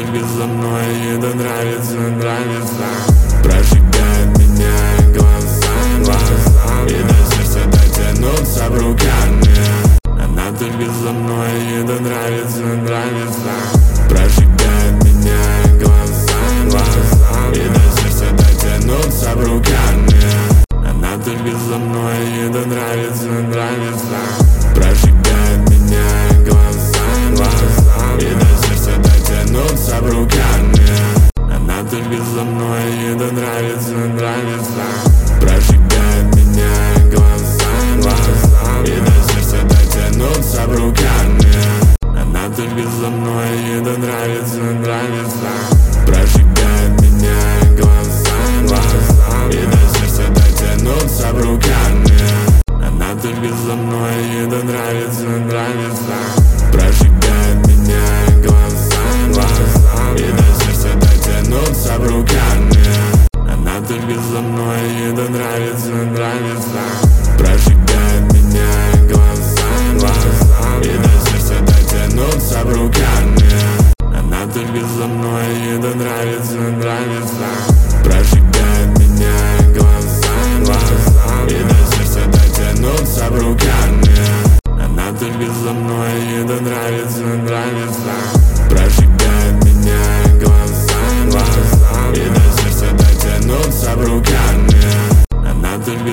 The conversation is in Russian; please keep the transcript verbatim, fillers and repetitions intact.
только за мной, это нравится, нравится. Прожигает меня глаза, глаза, и до сердца дотянуться руками. Она только за мной, это нравится, нравится. Прожигает меня глаза, глаза, и до сердца дотянуться руками. Она только за мной, это нравится, нравится. Прожигает меня глаза, глаза, и до сердца дотянуться руками. Она только за мной, это нравится, нравится. Прожигает меня глаза, глаза, и до сердца дотянуться руками. Она только за мной, это нравится, нравится. Прожигает меня глаза, глаза, и до сердца дотянуться руками. Она только за мной, это нравится, нравится. Прожигает меня глаза, глаза, и до сердца дотянуться руками. Она только за мной, это нравится, нравится. Прожигает меня глаза, глаза, и до сердца дотянуться руками. Она только за мной, это нравится, нравится. Прожигает меня глаза, глаза, и до сердца дотянуться руками. Она только за мной, это нравится, нравится.